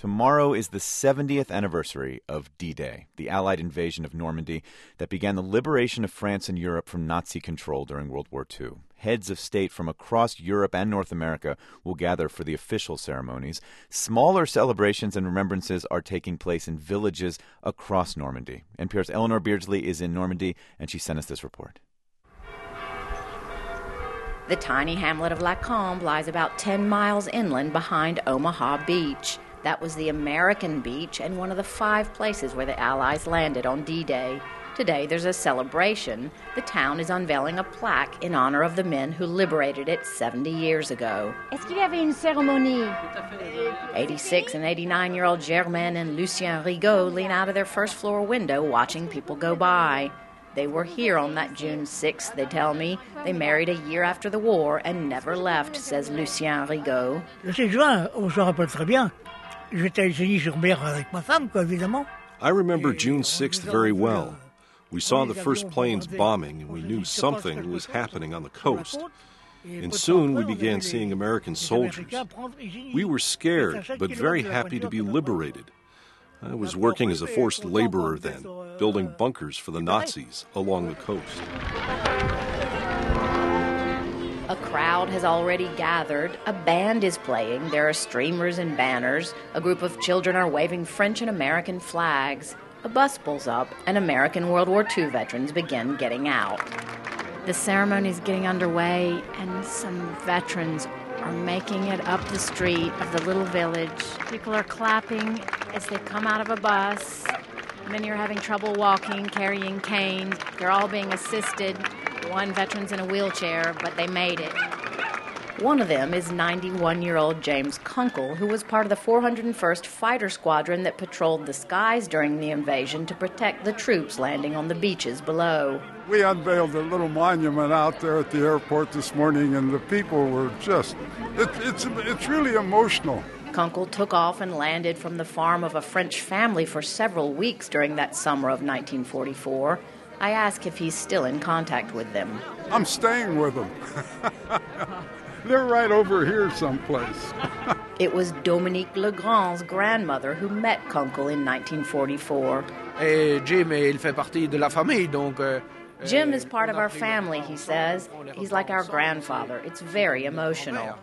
Tomorrow is the 70th anniversary of D-Day, the Allied invasion of Normandy that began the liberation of France and Europe from Nazi control during World War II. Heads of state from across Europe and North America will gather for the official ceremonies. Smaller celebrations and remembrances are taking place in villages across Normandy. NPR's Eleanor Beardsley is in Normandy, and she sent us this report. The tiny hamlet of La Combe lies about 10 miles inland behind Omaha Beach. That was the American beach and one of the 5 places where the Allies landed on D-Day. Today there's a celebration. The town is unveiling a plaque in honor of the men who liberated it 70 years ago. Est-ce qu'il y avait une cérémonie? 86 and 89-year-old Germaine and Lucien Rigaud lean out of their first-floor window watching people go by. They were here on that June 6th, they tell me. They married a year after the war and never left, says Lucien Rigaud. Le 6 juin, on se rappelle très bien. J'étais à Ligny-sur-Mer avec ma femme, évidemment. I remember June 6th very well. We saw the first planes bombing, and we knew something was happening on the coast. And soon we began seeing American soldiers. We were scared, but very happy to be liberated. I was working as a forced laborer then, building bunkers for the Nazis along the coast. A crowd has already gathered. A band is playing. There are streamers and banners. A group of children are waving French and American flags. A bus pulls up, and American World War II veterans begin getting out. The ceremony is getting underway, and some veterans are making it up the street of the little village. People are clapping as they come out of a bus. Many are having trouble walking, carrying canes. They're all being assisted. One veteran's in a wheelchair, but they made it. One of them is 91-year-old James Kunkel, who was part of the 401st Fighter Squadron that patrolled the skies during the invasion to protect the troops landing on the beaches below. We unveiled a little monument out there at the airport this morning, and the people were just, it's really emotional. Kunkel took off and landed from the farm of a French family for several weeks during that summer of 1944. I ask if he's still in contact with them. I'm staying with them. They're right over here someplace. It was Dominique Legrand's grandmother who met Kunkel in 1944. Jim, il fait partie de la famille, donc... Jim is part of our family, he says. He's like our grandfather. It's very emotional.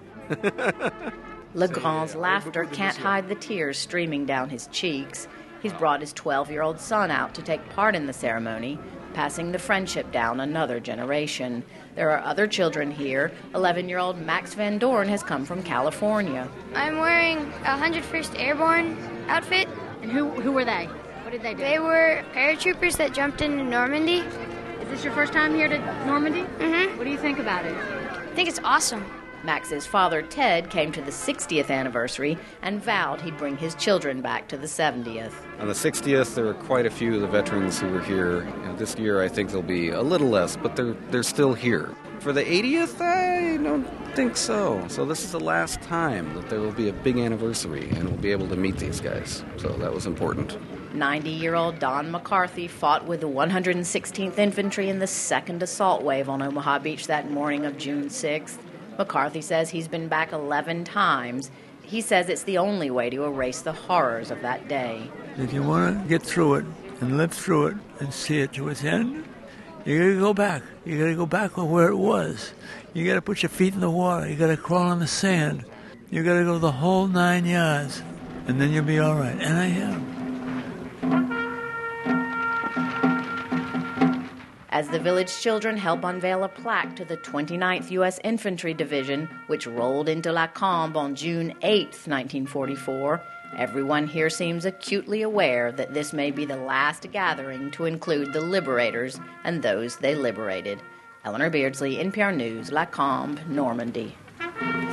Legrand's laughter can't hide the tears streaming down his cheeks. He's brought his 12-year-old son out to take part in the ceremony, passing the friendship down another generation. There are other children here. 11-year-old Max Van Dorn has come from California. I'm wearing a 101st Airborne outfit. And who were they? What did they do? They were paratroopers that jumped into Normandy. Is this your first time here to Normandy? Mm-hmm. What do you think about it? I think it's awesome. Max's father, Ted, came to the 60th anniversary and vowed he'd bring his children back to the 70th. On the 60th, there were quite a few of the veterans who were here. This year, I think there'll be a little less, but they're still here. For the 80th, I don't think so. So this is the last time that there will be a big anniversary, and we'll be able to meet these guys. So that was important. 90-year-old Don McCarthy fought with the 116th Infantry in the second assault wave on Omaha Beach that morning of June 6th. McCarthy says he's been back 11 times. He says it's the only way to erase the horrors of that day. If you want to get through it and live through it and see it to its end, you got to go back. You got to go back where it was. You got to put your feet in the water. You got to crawl on the sand. You got to go the whole 9 yards, and then you'll be all right. And I am. As the village children help unveil a plaque to the 29th U.S. Infantry Division, which rolled into La Combe on June 8, 1944, everyone here seems acutely aware that this may be the last gathering to include the liberators and those they liberated. Eleanor Beardsley, NPR News, La Combe, Normandy.